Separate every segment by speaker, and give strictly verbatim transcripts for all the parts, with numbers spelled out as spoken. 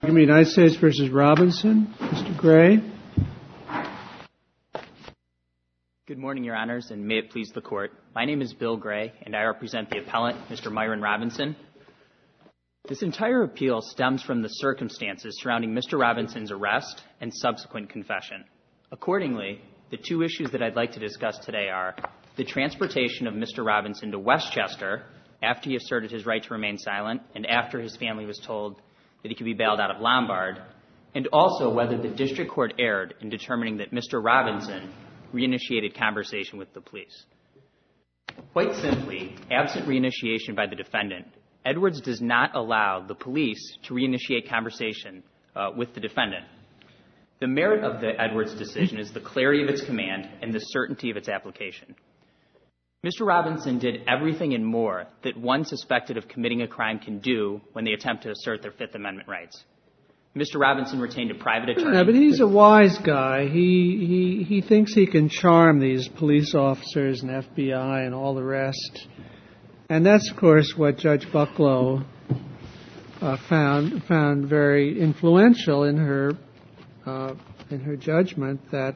Speaker 1: United States versus Robinson. Mister Gray.
Speaker 2: Good morning, Your Honors, and may it please the Court. My name is Bill Gray, and I represent the appellant, Mister Myron Robinson. This entire appeal stems from the circumstances surrounding Mister Robinson's arrest and subsequent confession. Accordingly, the two issues that I'd like to discuss today are the transportation of Mister Robinson to Westchester after he asserted his right to remain silent and after his family was told that he could be bailed out of Lombard, and also whether the district court erred in determining that Mister Robinson reinitiated conversation with the police. Quite simply, absent reinitiation by the defendant, Edwards does not allow the police to reinitiate conversation uh, with the defendant. The merit of the Edwards decision is the clarity of its command and the certainty of its application. Mister Robinson did everything and more that one suspected of committing a crime can do when they attempt to assert their Fifth Amendment rights. Mister Robinson retained a private attorney.
Speaker 1: Yeah, but he's a wise guy. He he he thinks he can charm these police officers and F B I and all the rest. And that's, of course, what Judge Bucklow uh, found found very influential in her uh, in her judgment that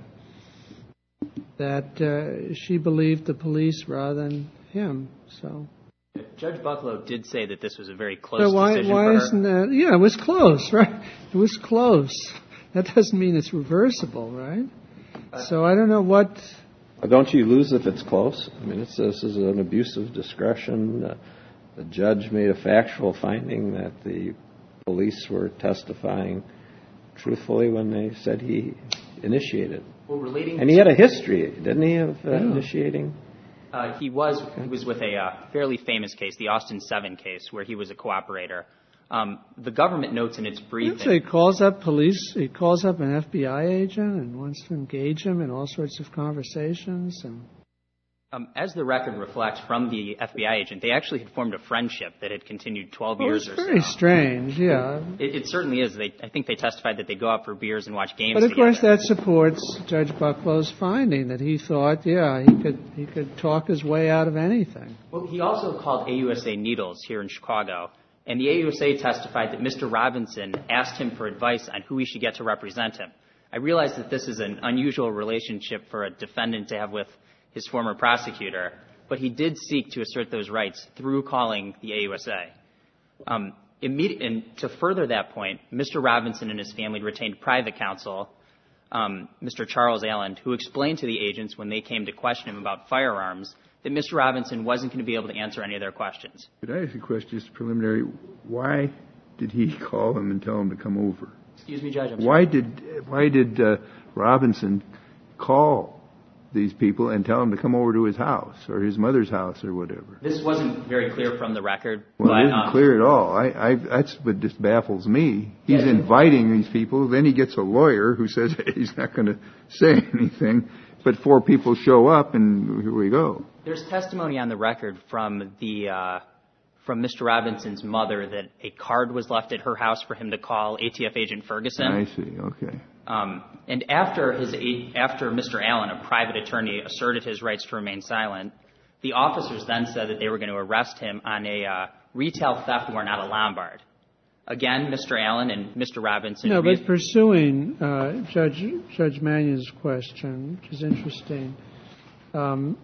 Speaker 1: that uh, she believed the police rather than him. So
Speaker 2: Judge Bucklow did say that this was a very close
Speaker 1: so why,
Speaker 2: decision
Speaker 1: why
Speaker 2: for her.
Speaker 1: isn't that? Yeah, it was close, right? It was close. That doesn't mean it's reversible, right? Uh, so I don't know what.
Speaker 3: Don't you lose if it's close? I mean, it's, this is an abuse of discretion. Uh, the judge made a factual finding that the police were testifying truthfully when they said he initiated.
Speaker 2: Well, relating
Speaker 3: and he had a history, didn't he, of uh,
Speaker 1: yeah.
Speaker 3: initiating?
Speaker 2: Uh, he was okay. He was with a uh, fairly famous case, the Austin seven case, where he was a cooperator. Um, the government notes in its briefing.
Speaker 1: So he calls up police. He calls up an F B I agent and wants to engage him in all sorts of conversations. And
Speaker 2: um, as the record reflects from the F B I agent, they actually had formed a friendship that had continued twelve
Speaker 1: well,
Speaker 2: years or so.
Speaker 1: It's very strange, yeah.
Speaker 2: It, it certainly is. They, I think they testified that they go out for beers and watch games
Speaker 1: But of
Speaker 2: together.
Speaker 1: course, that supports Judge Bucklow's finding that he thought, yeah, he could he could talk his way out of anything.
Speaker 2: Well, he also called A U S A Needles here in Chicago. And the A U S A testified that Mister Robinson asked him for advice on who he should get to represent him. I realize that this is an unusual relationship for a defendant to have with his former prosecutor, but he did seek to assert those rights through calling the A U S A. Um, immediate, and to further that point, Mister Robinson and his family retained private counsel, um, Mister Charles Allen, who explained to the agents when they came to question him about firearms that Mister Robinson wasn't going to be able to answer any of their questions.
Speaker 4: Could I ask you a question, just preliminary? Why did he call him and tell him to come over?
Speaker 2: Excuse me, Judge. I'm
Speaker 4: why
Speaker 2: sorry.
Speaker 4: did why did uh, Robinson call these people and tell them to come over to his house or his mother's house or whatever?
Speaker 2: This wasn't very clear from the record.
Speaker 4: Well,
Speaker 2: but,
Speaker 4: it isn't
Speaker 2: um,
Speaker 4: clear at all. I, I, that's what just baffles me. He's
Speaker 2: yeah,
Speaker 4: inviting these people. Then he gets a lawyer who says he's not going to say anything. But four people show up, and here we go.
Speaker 2: There's testimony on the record from the uh, from Mister Robinson's mother that a card was left at her house for him to call A T F agent Ferguson.
Speaker 4: I see. Okay.
Speaker 2: Um, and after his after Mister Allen, a private attorney, asserted his rights to remain silent, the officers then said that they were going to arrest him on a uh, retail theft warrant out of Lombard. Again, Mister Allen and Mister Robinson.
Speaker 1: No, but pursuing uh, Judge Judge Mannion's question, which is interesting, um,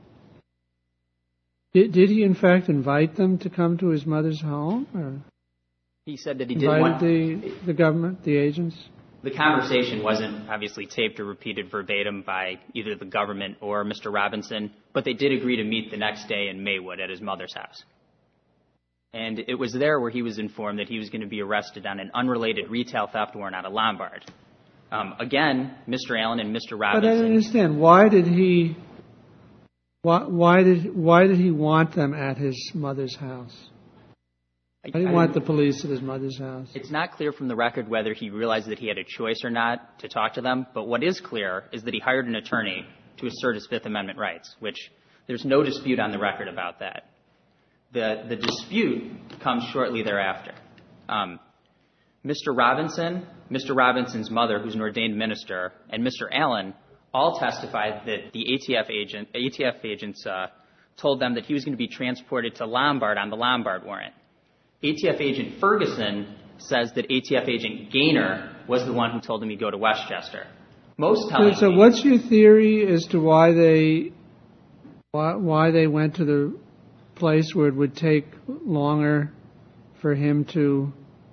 Speaker 1: did, did he in fact invite them to come to his mother's home, or
Speaker 2: he said that he did
Speaker 1: invited
Speaker 2: want
Speaker 1: the the government, the agents?
Speaker 2: The conversation wasn't obviously taped or repeated verbatim by either the government or Mister Robinson, but they did agree to meet the next day in Maywood at his mother's house. And it was there where he was informed that he was going to be arrested on an unrelated retail theft warrant out of Lombard. Um, again, Mister Allen and Mister Robinson.
Speaker 1: But I don't understand. Why did he? Why, why did why did he want them at his mother's house? Why did he want the police at his mother's house?
Speaker 2: It's not clear from the record whether he realized that he had a choice or not to talk to them. But what is clear is that he hired an attorney to assert his Fifth Amendment rights, which there's no dispute on the record about that. The, the dispute comes shortly thereafter. Um, Mister Robinson, Mister Robinson's mother, who's an ordained minister, and Mister Allen all testified that the A T F agent, A T F agents uh, told them that he was going to be transported to Lombard on the Lombard warrant. A T F agent Ferguson says that A T F agent Gaynor was the one who told him he'd go to Westchester. Most
Speaker 1: So,
Speaker 2: telling
Speaker 1: so what's your theory as to why they why, why they went to the place where it would take longer for him to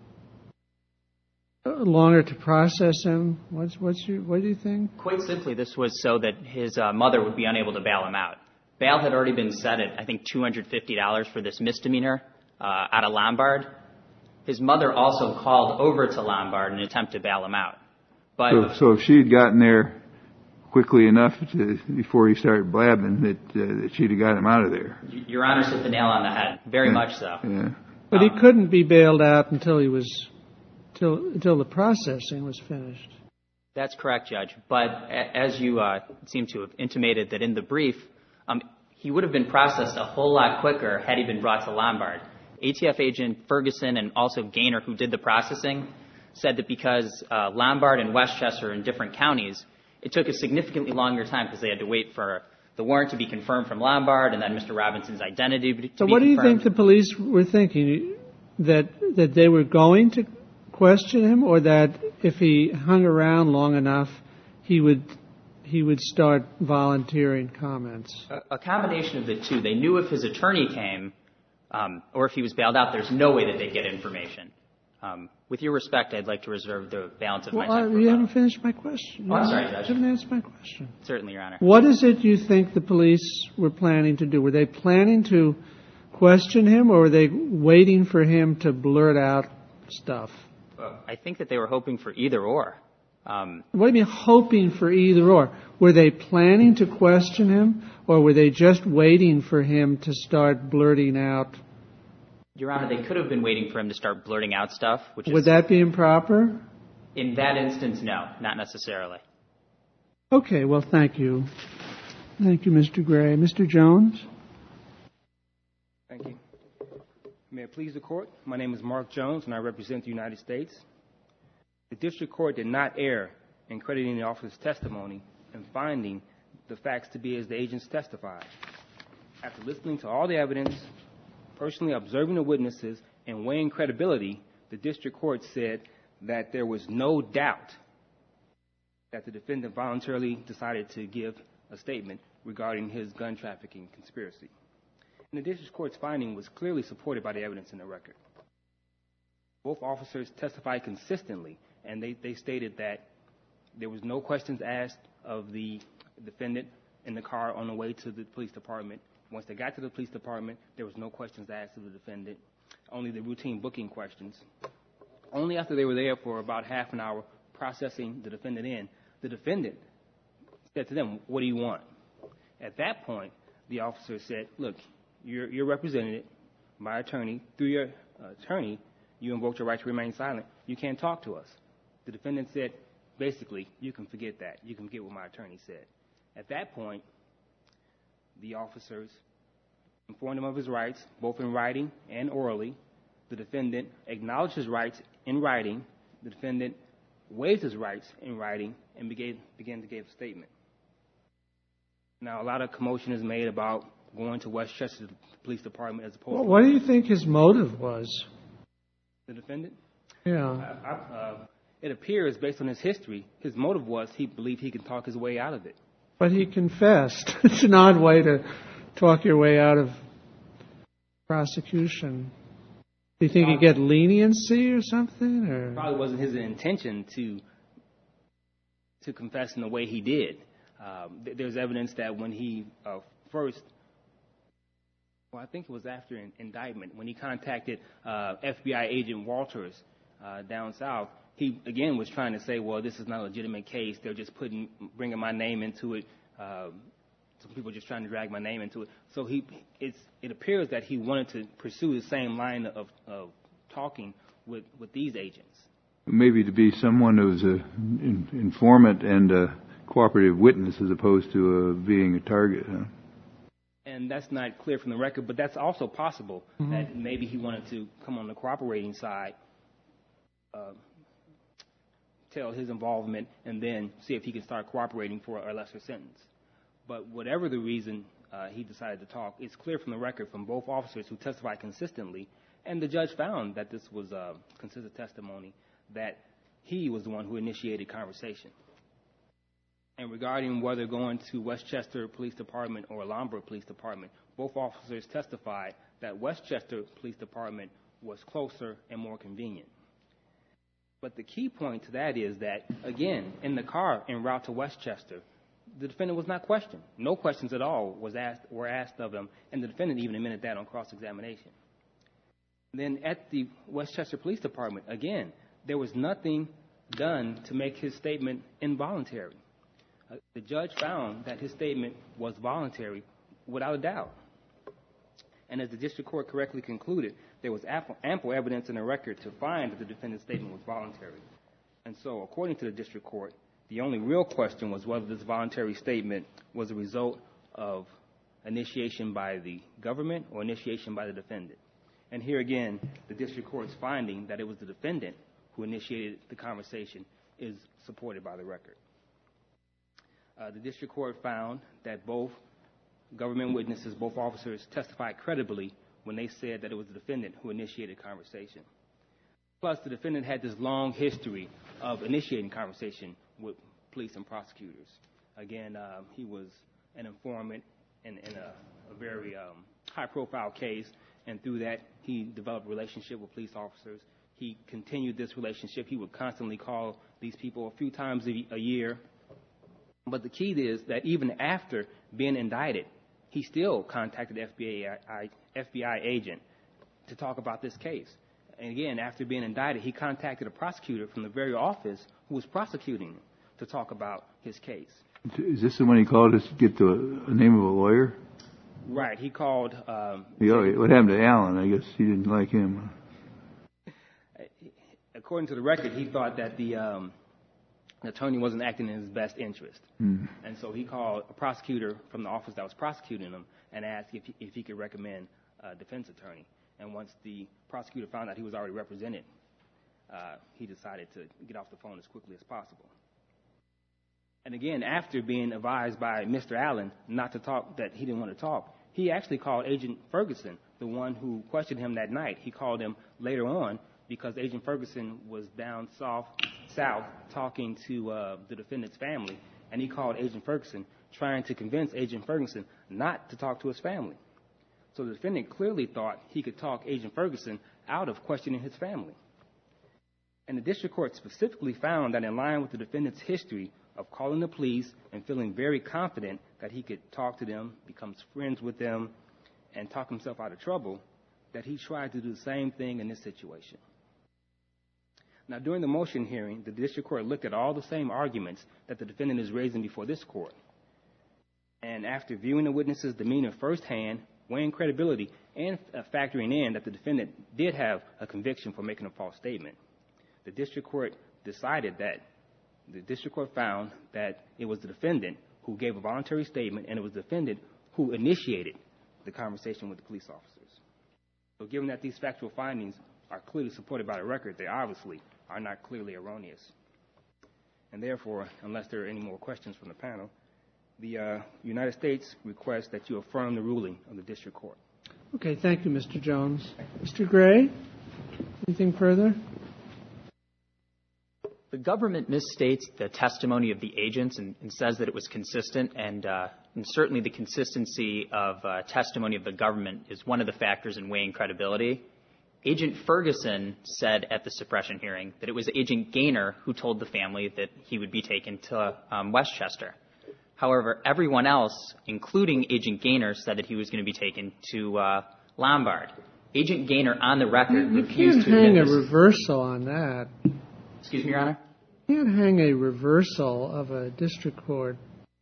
Speaker 1: uh, longer to process him? What's what's your what do you think?
Speaker 2: Quite simply, this was so that his uh, mother would be unable to bail him out. Bail had already been set at, I think, two hundred fifty dollars for this misdemeanor uh, out of Lombard. His mother also called over to Lombard in an attempt to bail him out. But
Speaker 4: So, so if she had gotten there quickly enough to, before he started blabbing, that, uh, that she'd have got him out of there.
Speaker 2: y- Your Honor's hit the nail on the head. Very
Speaker 4: Yeah.
Speaker 2: much so.
Speaker 4: Yeah.
Speaker 1: But he couldn't be bailed out until he was till until the processing was finished.
Speaker 2: That's correct, Judge. But a- as you uh, seem to have intimated that in the brief, um, he would have been processed a whole lot quicker had he been brought to Lombard. A T F agent Ferguson and also Gaynor, who did the processing, said that because uh, Lombard and Westchester are in different counties, it took a significantly longer time because they had to wait for the warrant to be confirmed from Lombard and then Mister Robinson's identity to be
Speaker 1: So what do you
Speaker 2: confirmed.
Speaker 1: think the police were thinking? That that they were going to question him, or that if he hung around long enough, he would he would start volunteering comments?
Speaker 2: A, a combination of the two. They knew if his attorney came um, or if he was bailed out, there's no way that they'd get information. Um, with your respect, I'd like to reserve the balance of
Speaker 1: Well,
Speaker 2: my time.
Speaker 1: I,
Speaker 2: for
Speaker 1: you
Speaker 2: rebuttal.
Speaker 1: haven't finished my question.
Speaker 2: Oh, I'm sorry, Judge.
Speaker 1: You haven't answered my question.
Speaker 2: Certainly, Your Honor.
Speaker 1: What is it you think the police were planning to do? Were they planning to question him, or were they waiting for him to blurt out stuff?
Speaker 2: Uh, I think that they were hoping for either or. Um,
Speaker 1: What do you mean hoping for either or? Were they planning to question him, or were they just waiting for him to start blurting out?
Speaker 2: Your Honor, they could have been waiting for him to start blurting out stuff, which
Speaker 1: Would
Speaker 2: is,
Speaker 1: that be improper?
Speaker 2: in that instance, no, not necessarily.
Speaker 1: Okay, well, thank you. Thank you, Mister Gray. Mister Jones?
Speaker 5: Thank you. May it please the Court, my name is Mark Jones, and I represent the United States. The District Court did not err in crediting the officer's testimony and finding the facts to be as the agents testified. After listening to all the evidence, personally observing the witnesses, and weighing credibility, the District Court said that there was no doubt that the defendant voluntarily decided to give a statement regarding his gun trafficking conspiracy. And the District Court's finding was clearly supported by the evidence in the record. Both officers testified consistently, and they, they stated that there was no questions asked of the defendant in the car on the way to the police department. Once they got to the police department, there was no questions asked of the defendant, only the routine booking questions. Only after they were there for about half an hour processing the defendant in, the defendant said to them, "What do you want?" At that point, the officer said, "Look, you're, you're represented by attorney. Through your uh, attorney, you invoked your right to remain silent. You can't talk to us." The defendant said, basically, "You can forget that. You can forget what my attorney said." At that point, the officers informed him of his rights, both in writing and orally. The defendant acknowledged his rights in writing. The defendant waived his rights in writing and began, began to give a statement. Now, a lot of commotion is made about going to Westchester Police Department as opposed
Speaker 1: Well,
Speaker 5: to
Speaker 1: what do you think his motive was?
Speaker 5: the defendant.
Speaker 1: Yeah.
Speaker 5: I, I, uh, it appears, based on his history, his motive was he believed he could talk his way out of it.
Speaker 1: But he confessed. It's an odd way to talk your way out of prosecution. Do you think he'd get leniency or something? Or?
Speaker 5: Probably wasn't his intention to to confess in the way he did. Um, th- there's evidence that when he uh, first, well, I think it was after an indictment, when he contacted uh, F B I agent Walters uh, down south, he again was trying to say, well, this is not a legitimate case. They're just putting, bringing my name into it. Um, some people are just trying to drag my name into it. So he, it's, it appears that he wanted to pursue the same line of, of talking with, with these agents.
Speaker 4: Maybe to be someone who's a in, informant and a cooperative witness as opposed to uh, being a target. Huh?
Speaker 5: And that's not clear from the record, but that's also possible, mm-hmm. that maybe he wanted to come on the cooperating side, uh, tell his involvement, and then see if he can start cooperating for a lesser sentence. But whatever the reason uh, he decided to talk, it's clear from the record from both officers who testified consistently And the judge found that this was uh, consistent testimony that he was the one who initiated conversation. And regarding whether going to Westchester Police Department or Lombard Police Department, both officers testified that Westchester Police Department was closer and more convenient. But the key point to that is that, again, in the car en route to Westchester, the defendant was not questioned. No questions at all was asked, were asked of him, and the defendant even admitted that on cross-examination. Then at the Westchester Police Department, again, there was nothing done to make his statement involuntary. Uh, the judge found that his statement was voluntary without a doubt. And as the district court correctly concluded, there was ample, ample evidence in the record to find that the defendant's statement was voluntary. And so, according to the district court, the only real question was whether this voluntary statement was a result of initiation by the government or initiation by the defendant. And here again, the district court's finding that it was the defendant who initiated the conversation is supported by the record. Uh, the district court found that both government witnesses, both officers, testified credibly when they said that it was the defendant who initiated conversation. Plus, the defendant had this long history of initiating conversation with police and prosecutors. Again, uh, he was an informant in, in a, a very um, high-profile case, and through that, he developed a relationship with police officers. He continued this relationship. He would constantly call these people a few times a, a year. But the key is that even after being indicted, he still contacted the F B I, F B I agent to talk about this case. And again, after being indicted, he contacted a prosecutor from the very office who was prosecuting him to talk about his case.
Speaker 4: Is this the one he called us to get the name of a lawyer?
Speaker 5: Right. He called. Um,
Speaker 4: yeah, what happened to Allen? I guess he didn't like him.
Speaker 5: According to the record, he thought that the um, attorney wasn't acting in his best interest. Mm. And so he called a prosecutor from the office that was prosecuting him and asked if he, if he could recommend a defense attorney. And once the prosecutor found out he was already represented, uh, he decided to get off the phone as quickly as possible. And again, after being advised by Mister Allen not to talk, that he didn't want to talk, he actually called Agent Ferguson, the one who questioned him that night. He called him later on because Agent Ferguson was down south, south talking to uh, the defendant's family, and he called Agent Ferguson trying to convince Agent Ferguson not to talk to his family. So the defendant clearly thought he could talk Agent Ferguson out of questioning his family. And the district court specifically found that in line with the defendant's history of calling the police and feeling very confident that he could talk to them, becomes friends with them, and talk himself out of trouble, that he tried to do the same thing in this situation. Now, during the motion hearing, the district court looked at all the same arguments that the defendant is raising before this court. And after viewing the witness's demeanor firsthand, weighing credibility, and uh, factoring in that the defendant did have a conviction for making a false statement, the district court decided that the district court found that it was the defendant who gave a voluntary statement, and it was the defendant who initiated the conversation with the police officers. So given that these factual findings are clearly supported by the record, they obviously are not clearly erroneous. And therefore, unless there are any more questions from the panel, the uh, United States requests that you affirm the ruling of the district court.
Speaker 1: Okay, thank you, Mister Jones. Mister Gray, anything further?
Speaker 2: The government misstates the testimony of the agents and, and says that it was consistent, and, uh, and certainly the consistency of uh, testimony of the government is one of the factors in weighing credibility. Agent Ferguson said at the suppression hearing that it was Agent Gaynor who told the family that he would be taken to um, Westchester. However, everyone else, including Agent Gaynor, said that he was going to be taken to uh, Lombard. Agent Gaynor, on the record,
Speaker 1: you, you
Speaker 2: refused
Speaker 1: can't
Speaker 2: to
Speaker 1: hang a
Speaker 2: this.
Speaker 1: reversal on that.
Speaker 2: Excuse me, Your Honor?
Speaker 1: You can't hang a reversal of a district court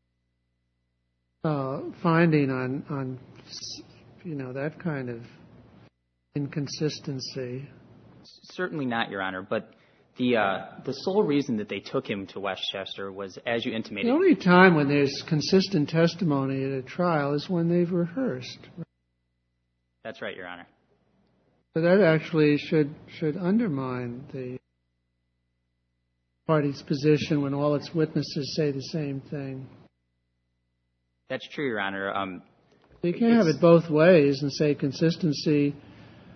Speaker 1: uh, finding on, on, you know, that kind of inconsistency.
Speaker 2: Certainly not, Your Honor, but the uh, the sole reason that they took him to Westchester was, as you intimated.
Speaker 1: The only time when there's consistent testimony at a trial is when they've rehearsed.
Speaker 2: That's right, Your Honor.
Speaker 1: So that actually should should undermine the party's position when all its witnesses say the same thing.
Speaker 2: That's true, Your Honor. Um,
Speaker 1: you can't have it both ways and say consistency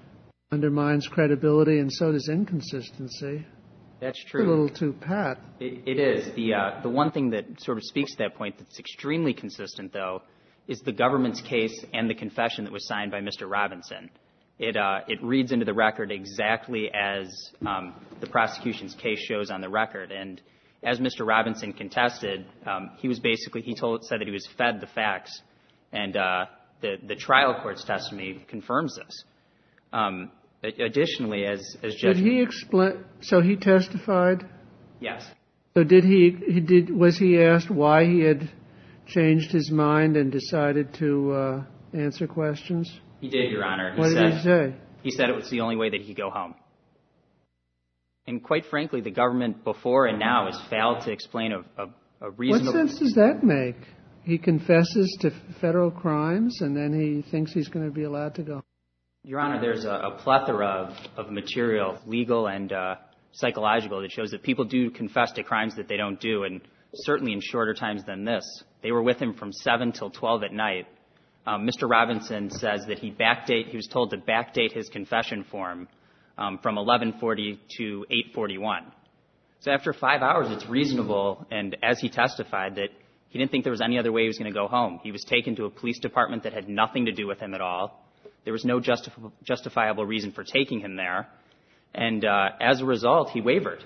Speaker 1: undermines credibility, and so does inconsistency.
Speaker 2: That's true.
Speaker 1: It's a little too pat.
Speaker 2: It, it is. The, uh, the one thing that sort of speaks to that point that's extremely consistent, though, is the government's case and the confession that was signed by Mister Robinson. It, uh, it reads into the record exactly as um, the prosecution's case shows on the record. And as Mister Robinson contested, um, he was basically, he told, said that he was fed the facts. And uh, the, the trial court's testimony confirms this. Um, additionally, as, as Judge...
Speaker 1: Did he explain, so he testified?
Speaker 2: Yes.
Speaker 1: So did he, he did, was he asked why he had changed his mind and decided to uh, answer questions?
Speaker 2: He did, Your Honor. He
Speaker 1: what
Speaker 2: said,
Speaker 1: did he say?
Speaker 2: He said it was the only way that he could go home. And quite frankly, the government before and now has failed to explain a, a, a reasonable...
Speaker 1: What sense does that make? He confesses to federal crimes and then he thinks he's going to be allowed to go.
Speaker 2: Your Honor, there's a, a plethora of, of material, legal and uh, psychological, that shows that people do confess to crimes that they don't do, and certainly in shorter times than this. They were with him from seven till twelve at night. Um, Mister Robinson says that he backdate, he was told to backdate his confession form um, from eleven forty to eight forty-one. So after five hours, it's reasonable, and as he testified, that he didn't think there was any other way he was going to go home. He was taken to a police department that had nothing to do with him at all. There was no justif- justifiable reason for taking him there. And uh, as a result, he wavered.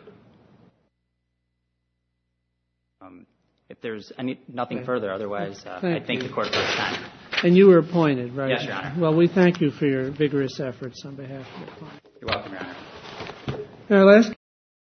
Speaker 2: Um, if there's any, nothing
Speaker 1: okay.
Speaker 2: further, otherwise, uh,
Speaker 1: thank
Speaker 2: I thank
Speaker 1: you.
Speaker 2: the court for its time.
Speaker 1: And you were appointed, right?
Speaker 2: Yes, Your Honor.
Speaker 1: Well, we thank you for your vigorous efforts on behalf of the client.
Speaker 2: You're welcome, Your Honor.
Speaker 1: Our last